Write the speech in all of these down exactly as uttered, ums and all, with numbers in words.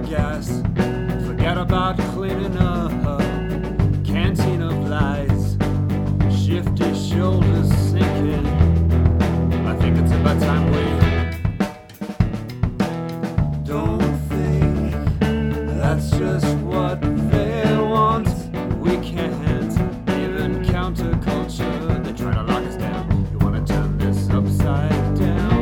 gas. Forget about cleaning up. Canteen of lies. Shifty shoulders sinking. I think it's about time we don't think that's just what they want. We can't even counterculture. They try to lock us down. You wanna turn this upside down?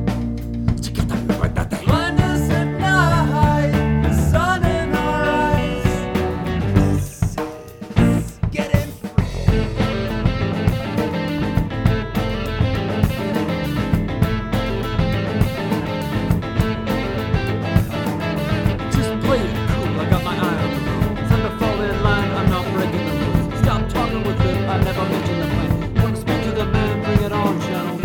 Blind us at night, the sun in our eyes. This is getting free. Just play it cool, I got my eye on the road. Time to fall in line, I'm not breaking the rules. Stop talking with it, I never mentioned the plan. You wanna speak to the man, bring it on, gentlemen.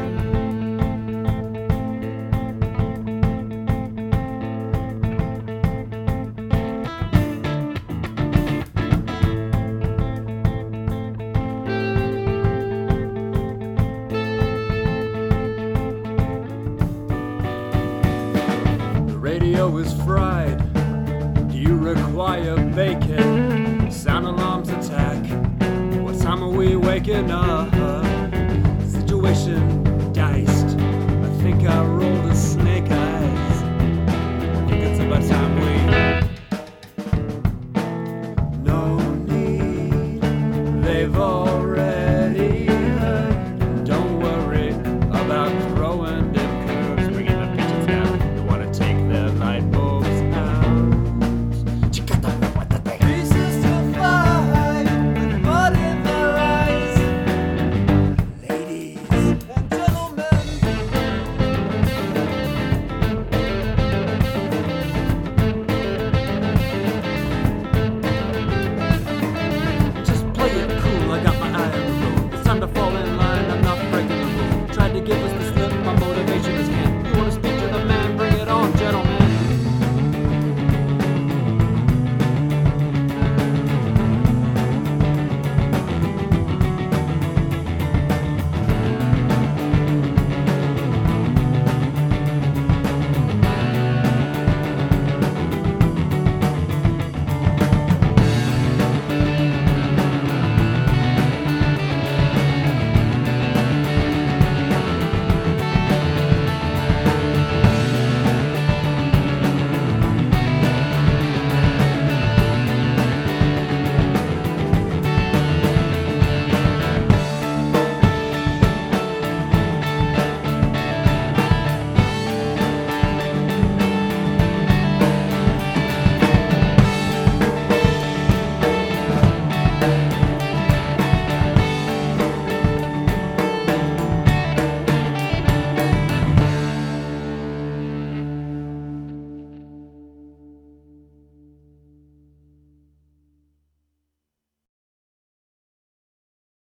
The radio is fried. Do you require bacon? Sound alarms attack. What time are we waking up?